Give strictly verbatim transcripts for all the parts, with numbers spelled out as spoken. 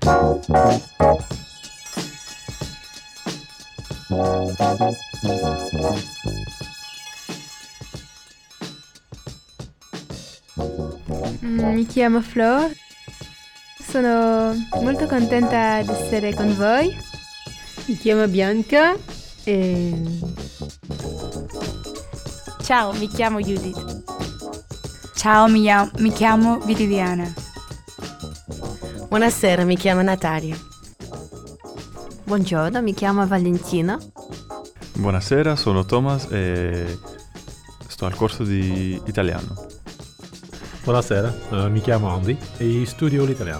Mm, mi chiamo Flor, sono molto contenta di essere con voi. Mi chiamo Bianca e... Ciao, mi chiamo Judith. Ciao, mi, mi chiamo Viridiana. Buonasera, mi chiamo Natalia. Buongiorno, mi chiamo Valentina. Buonasera, sono Thomas e sto al corso di italiano. Buonasera, uh, mi chiamo Andy e studio l'italiano.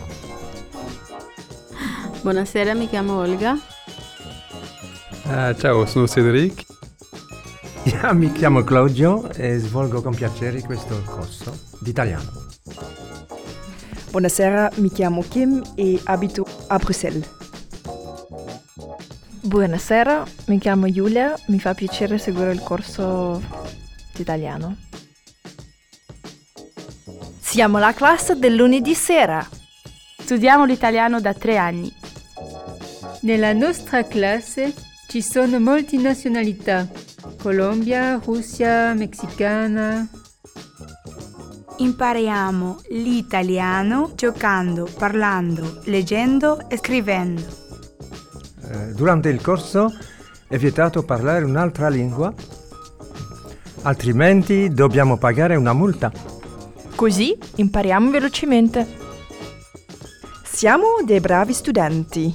Buonasera, mi chiamo Olga. Uh, ciao, sono Cedric. Yeah, mi chiamo Claudio e svolgo con piacere questo corso di italiano. Buonasera, mi chiamo Kim e abito a Bruxelles. Buonasera, mi chiamo Giulia, mi fa piacere seguire il corso di italiano. Siamo la classe del lunedì sera. Studiamo l'italiano da tre anni. Nella nostra classe ci sono molte nazionalità. Colombia, Russia, messicana. Impariamo l'italiano giocando, parlando, leggendo e scrivendo. Durante il corso è vietato parlare un'altra lingua, altrimenti dobbiamo pagare una multa. Così impariamo velocemente. Siamo dei bravi studenti.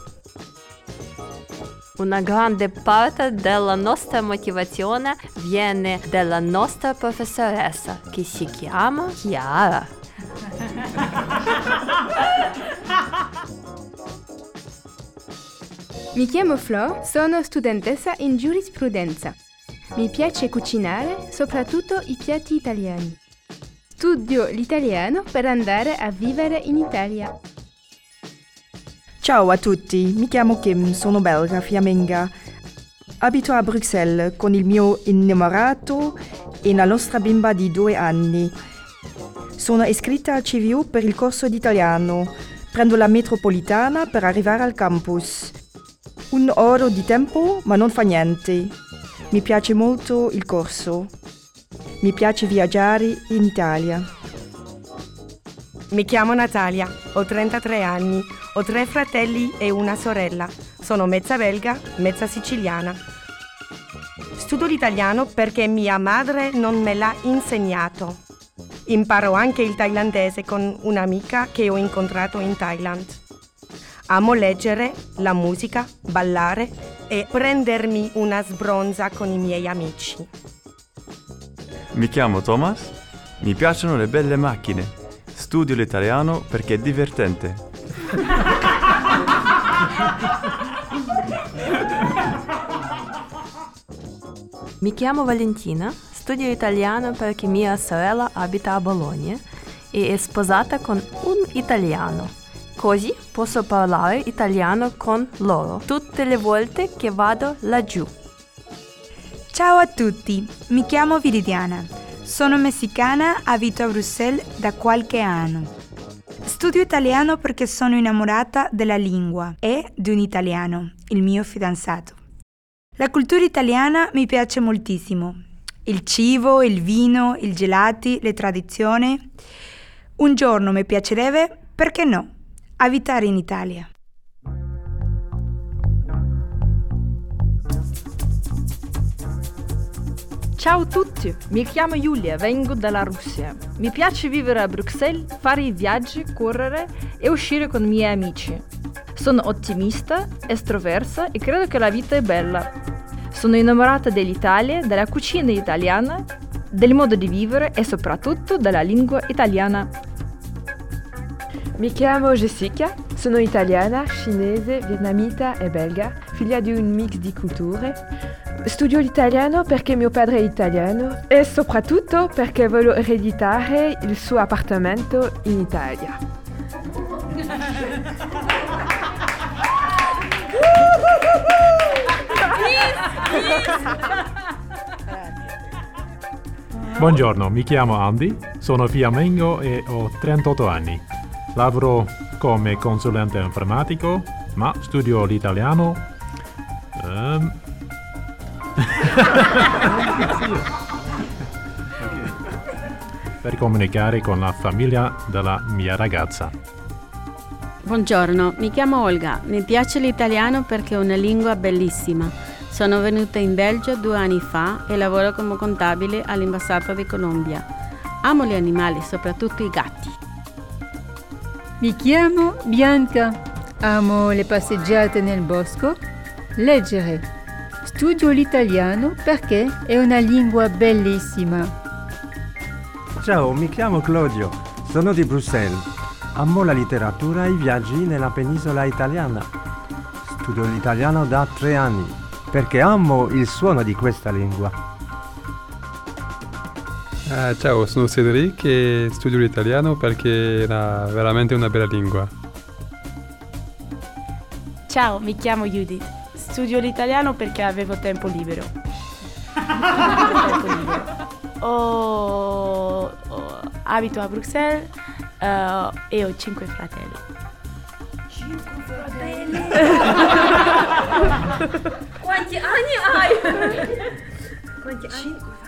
Una grande parte della nostra motivazione viene dalla nostra professoressa, che si chiama Chiara. Mi chiamo Flo, sono studentessa in giurisprudenza. Mi piace cucinare, soprattutto i piatti italiani. Studio l'italiano per andare a vivere in Italia. Ciao a tutti, mi chiamo Kim, sono belga, fiamminga. Abito a Bruxelles con il mio innamorato e la nostra bimba di due anni. Sono iscritta al C V U per il corso di italiano. Prendo la metropolitana per arrivare al campus. Un ora di tempo, ma non fa niente. Mi piace molto il corso. Mi piace viaggiare in Italia. Mi chiamo Natalia, ho trentatré anni, ho tre fratelli e una sorella. Sono mezza belga, mezza siciliana. Studio l'italiano perché mia madre non me l'ha insegnato. Imparo anche il thailandese con un'amica che ho incontrato in Thailand. Amo leggere, la musica, ballare e prendermi una sbronza con i miei amici. Mi chiamo Thomas, mi piacciono le belle macchine. Studio l'italiano perché è divertente. Mi chiamo Valentina, studio italiano perché mia sorella abita a Bologna e è sposata con un italiano. Così posso parlare italiano con loro tutte le volte che vado laggiù. Ciao a tutti, mi chiamo Viridiana. Sono messicana, abito a Bruxelles da qualche anno. Studio italiano perché sono innamorata della lingua e di un italiano, il mio fidanzato. La cultura italiana mi piace moltissimo. Il cibo, il vino, i gelati, le tradizioni. Un giorno mi piacerebbe, perché no, abitare in Italia. Ciao a tutti, mi chiamo Giulia, vengo dalla Russia. Mi piace vivere a Bruxelles, fare i viaggi, correre e uscire con i miei amici. Sono ottimista, estroversa e credo che la vita è bella. Sono innamorata dell'Italia, della cucina italiana, del modo di vivere e soprattutto della lingua italiana. Mi chiamo Jessica, sono italiana, cinese, vietnamita e belga, figlia di un mix di culture. Studio l'italiano perché mio padre è italiano e soprattutto perché voglio ereditare il suo appartamento in Italia. Buongiorno, mi chiamo Andy, sono fiammingo e ho trentotto anni. Lavoro come consulente informatico, ma studio l'italiano um... per comunicare con la famiglia della mia ragazza. Buongiorno, mi chiamo Olga. Mi piace l'italiano perché è una lingua bellissima. Sono venuta in Belgio due anni fa e lavoro come contabile all'ambasciata di Colombia. Amo gli animali, soprattutto i gatti. Mi chiamo Bianca. Amo le passeggiate nel bosco, leggere. Studio l'italiano perché è una lingua bellissima. Ciao, mi chiamo Claudio, sono di Bruxelles. Amo la letteratura e i viaggi nella penisola italiana. Studio l'italiano da tre anni perché amo il suono di questa lingua. Uh, ciao, sono Cedric e studio l'italiano perché era veramente una bella lingua. Ciao, mi chiamo Judith. Studio l'italiano perché avevo tempo libero. tempo libero. Ho, ho, abito a Bruxelles uh, e ho cinque fratelli. Cinque fratelli? Quanti anni hai? Quanti anni?